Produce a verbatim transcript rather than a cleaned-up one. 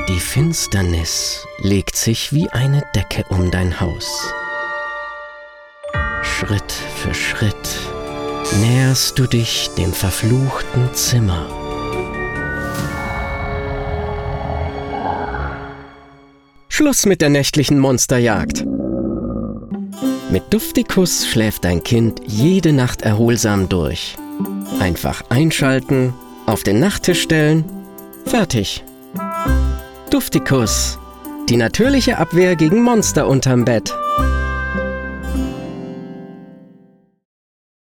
Die Finsternis legt sich wie eine Decke um dein Haus. Schritt für Schritt näherst du dich dem verfluchten Zimmer. Schluss mit der nächtlichen Monsterjagd. Mit Duftikus schläft dein Kind jede Nacht erholsam durch. Einfach einschalten, auf den Nachttisch stellen, fertig. Duftikus, die natürliche Abwehr gegen Monster unterm Bett.